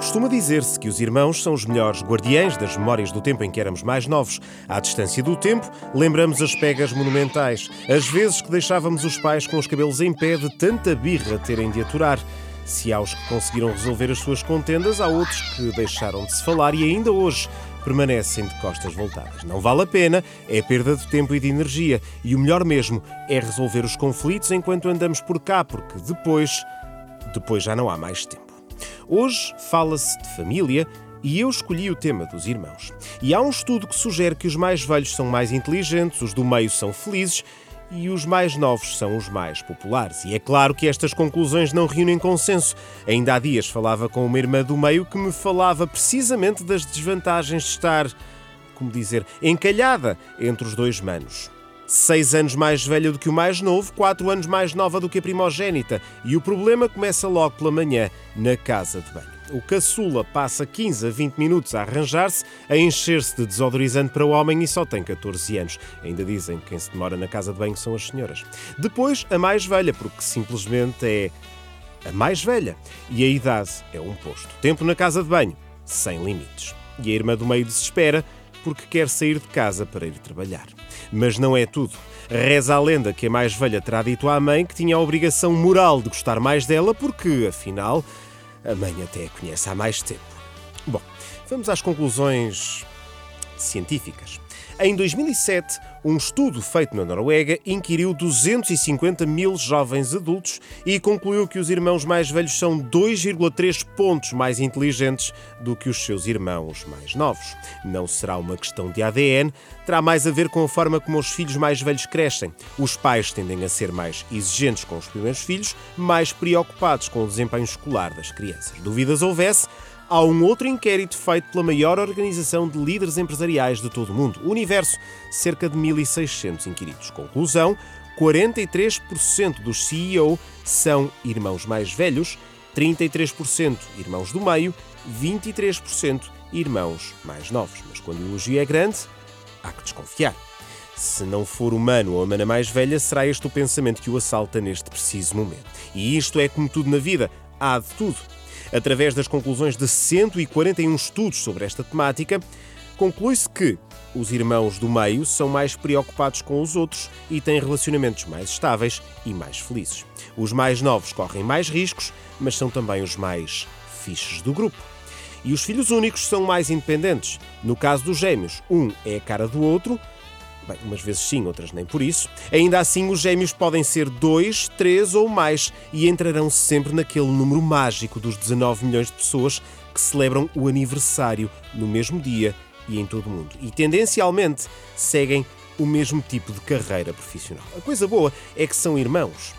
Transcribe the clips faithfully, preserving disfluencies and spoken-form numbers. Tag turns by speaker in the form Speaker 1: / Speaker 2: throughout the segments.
Speaker 1: Costuma dizer-se que os irmãos são os melhores guardiães das memórias do tempo em que éramos mais novos. À distância do tempo, lembramos as pegas monumentais, as vezes que deixávamos os pais com os cabelos em pé de tanta birra terem de aturar. Se há os que conseguiram resolver as suas contendas, há outros que deixaram de se falar e ainda hoje permanecem de costas voltadas. Não vale a pena, é perda de tempo e de energia. E o melhor mesmo é resolver os conflitos enquanto andamos por cá, porque depois, depois já não há mais tempo. Hoje fala-se de família e eu escolhi o tema dos irmãos. E há um estudo que sugere que os mais velhos são mais inteligentes, os do meio são felizes e os mais novos são os mais populares. E é claro que estas conclusões não reúnem consenso. Ainda há dias falava com uma irmã do meio que me falava precisamente das desvantagens de estar, como dizer, encalhada entre os dois manos. Seis anos mais velha do que o mais novo, quatro anos mais nova do que a primogénita. E o problema começa logo pela manhã, na casa de banho. O caçula passa quinze a vinte minutos a arranjar-se, a encher-se de desodorizante para o homem e só tem catorze anos. Ainda dizem que quem se demora na casa de banho são as senhoras. Depois, a mais velha, porque simplesmente é a mais velha. E a idade é um posto. Tempo na casa de banho, sem limites. E a irmã do meio desespera porque quer sair de casa para ir trabalhar. Mas não é tudo. Reza a lenda que a mais velha terá dito à mãe que tinha a obrigação moral de gostar mais dela porque, afinal, a mãe até a conhece há mais tempo. Bom, vamos às conclusões científicas. Em dois mil e sete, um estudo feito na Noruega inquiriu duzentos e cinquenta mil jovens adultos e concluiu que os irmãos mais velhos são dois vírgula três pontos mais inteligentes do que os seus irmãos mais novos. Não será uma questão de A D N, terá mais a ver com a forma como os filhos mais velhos crescem. Os pais tendem a ser mais exigentes com os primeiros filhos, mais preocupados com o desempenho escolar das crianças. Dúvidas houvesse, há um outro inquérito feito pela maior organização de líderes empresariais de todo o mundo, o Universo, cerca de mil e seiscentos inquiridos. Conclusão, quarenta e três por cento dos C E O são irmãos mais velhos, trinta e três por cento irmãos do meio, vinte e três por cento irmãos mais novos. Mas quando o elogio é grande, há que desconfiar. Se não for o mano ou a mana mais velha, será este o pensamento que o assalta neste preciso momento. E isto é como tudo na vida, há de tudo. Através das conclusões de cento e quarenta e um estudos sobre esta temática, conclui-se que os irmãos do meio são mais preocupados com os outros e têm relacionamentos mais estáveis e mais felizes. Os mais novos correm mais riscos, mas são também os mais fixes do grupo. E os filhos únicos são mais independentes. No caso dos gêmeos, um é a cara do outro. Bem, umas vezes sim, outras nem por isso. Ainda assim, os gêmeos podem ser dois, três ou mais e entrarão sempre naquele número mágico dos dezanove milhões de pessoas que celebram o aniversário no mesmo dia e em todo o mundo. E, tendencialmente, seguem o mesmo tipo de carreira profissional. A coisa boa é que são irmãos.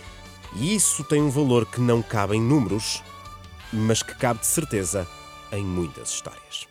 Speaker 1: E isso tem um valor que não cabe em números, mas que cabe de certeza em muitas histórias.